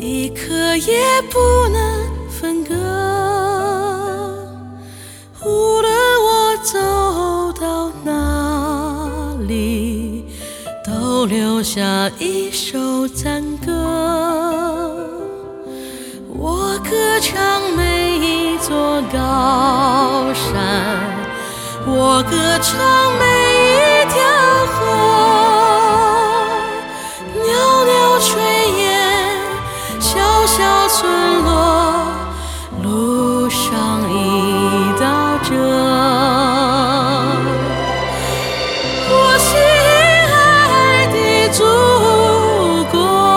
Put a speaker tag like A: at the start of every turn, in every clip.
A: 一刻也不能分割。无论我走到哪里，都留下一首赞歌。我歌唱每一座高山，我歌唱每一条河，袅袅炊烟，小小村落，路上一道辙。我亲爱的祖国，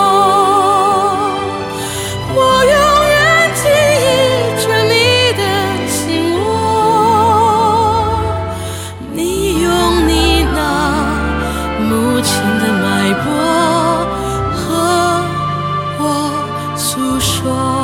A: 我永远记忆着你的心窝。你用你那母亲的脉搏和我诉说。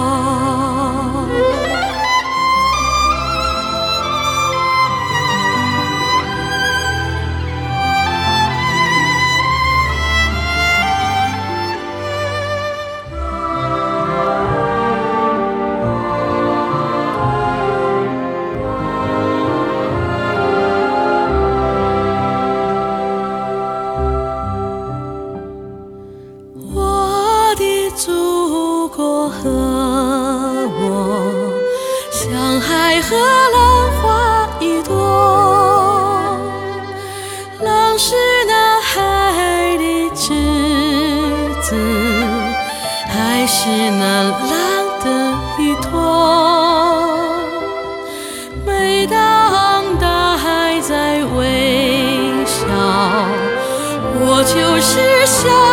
A: 我的祖国和我，像海和浪花一朵。浪是那海的稚子，海是那浪的依托。每当大海在微笑，我就是笑。